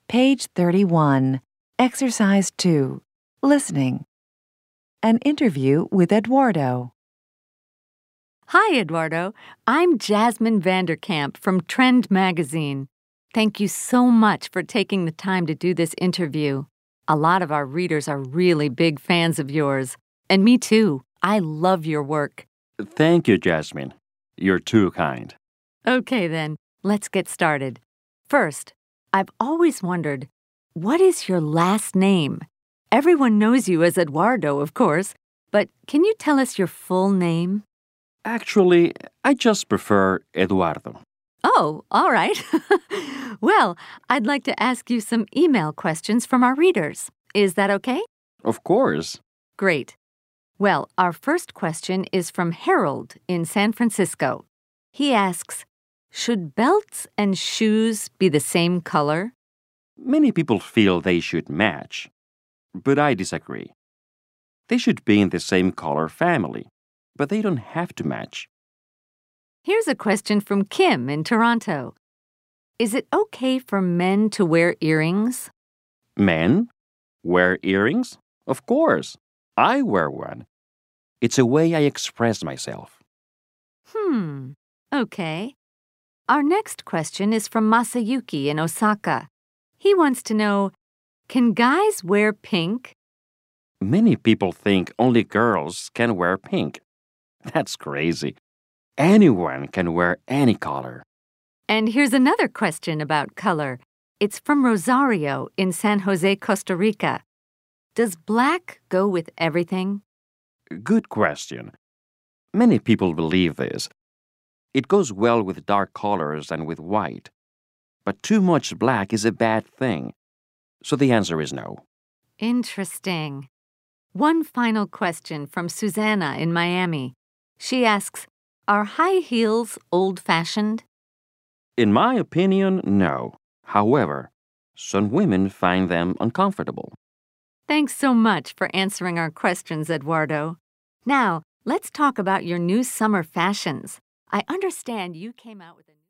Page 31. Exercise 2. Listening. An interview with Eduardo. Hi, Eduardo. I'm Jasmine Vanderkamp from Trend Magazine. Thank you so much for taking the time to do this interview. A lot of our readers are really big fans of yours. And me too. I love your work. Thank you, Jasmine. You're too kind. Okay, then. Let's get started. First, I've always wondered, what is your last name? Everyone knows you as Eduardo, of course, but can you tell us your full name? Actually, I just prefer Eduardo. Oh, all right. Well, I'd like to ask you some email questions from our readers. Is that okay? Of course. Great. Well, our first question is from Harold in San Francisco. He asks, should belts and shoes be the same color? Many people feel they should match, but I disagree. They should be in the same color family, but they don't have to match. Here's a question from Kim in Toronto. Is it okay for men to wear earrings? Men wear earrings? Of course. I wear one. It's a way I express myself. Okay. Our next question is from Masayuki in Osaka. He wants to know, can guys wear pink? Many people think only girls can wear pink. That's crazy. Anyone can wear any color. And here's another question about color. It's from Rosario in San Jose, Costa Rica. Does black go with everything? Good question. Many people believe this. It goes well with dark colors and with white. But too much black is a bad thing. So the answer is no. Interesting. One final question from Susanna in Miami. She asks, are high heels old-fashioned? In my opinion, no. However, some women find them uncomfortable. Thanks so much for answering our questions, Eduardo. Now, let's talk about your new summer fashions. I understand you came out with a new